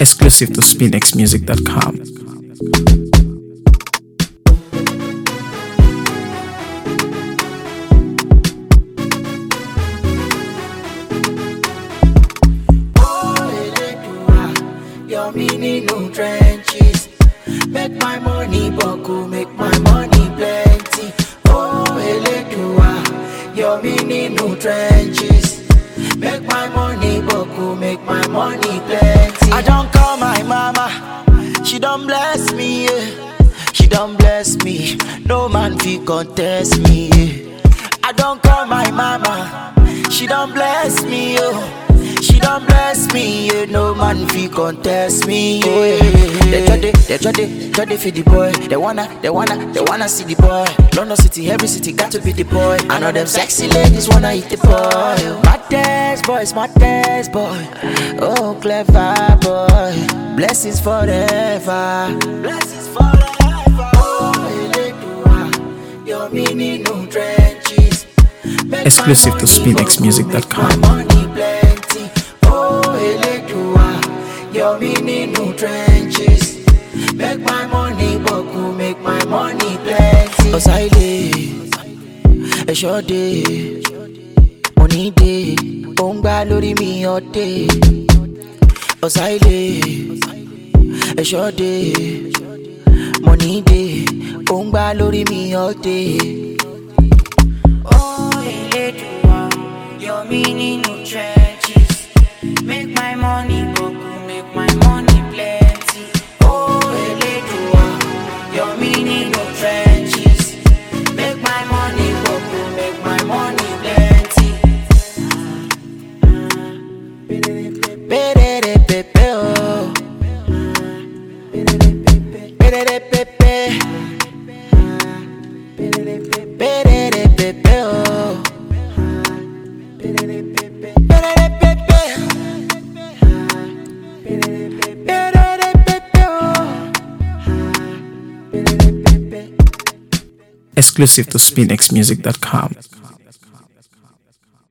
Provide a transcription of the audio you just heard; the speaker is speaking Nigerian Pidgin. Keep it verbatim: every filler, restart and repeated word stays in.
Exclusive to spin x music dot com. Your meaning no trenches. Make my money buckle, make my money plenty. Oh, Eledua, your meaning no trenches. Make my money buckle, make my money plenty. I don't call my mama, she don't bless me, yeah. She don't bless me, no man fi contest me, yeah. I don't call my mama, she don't bless me, oh. She don't bless me, yeah. No man fi contest me, yeah. They try, they, they try, they try to feed the boy. They wanna, they wanna, they wanna see the boy. London city, every city got to be the boy. I know them sexy ladies wanna eat the boy. My test boy, my test boy. Oh, clever boy. Blessings forever. Blessings forever. Oh, Eledua, your meaning no trenches. Make Exclusive to spin x music dot com. Your meaning no trenches. Make my money buckle, make my money plenty. Osaile, a short day, money day, Ongba lori mi all day. Osaile, a short day, money day, Ongba lori mi all day. Oh, Eledua, your meaning no trenches. Make my money buckle, make my money plenty. Oh, Eledua, your meaning no trenches. Make my money buckle, make my money plenty. Perere pepe oh, perere pepe, perere pepe oh, perere pepe, perere pepe. Exclusive to spin x music dot com.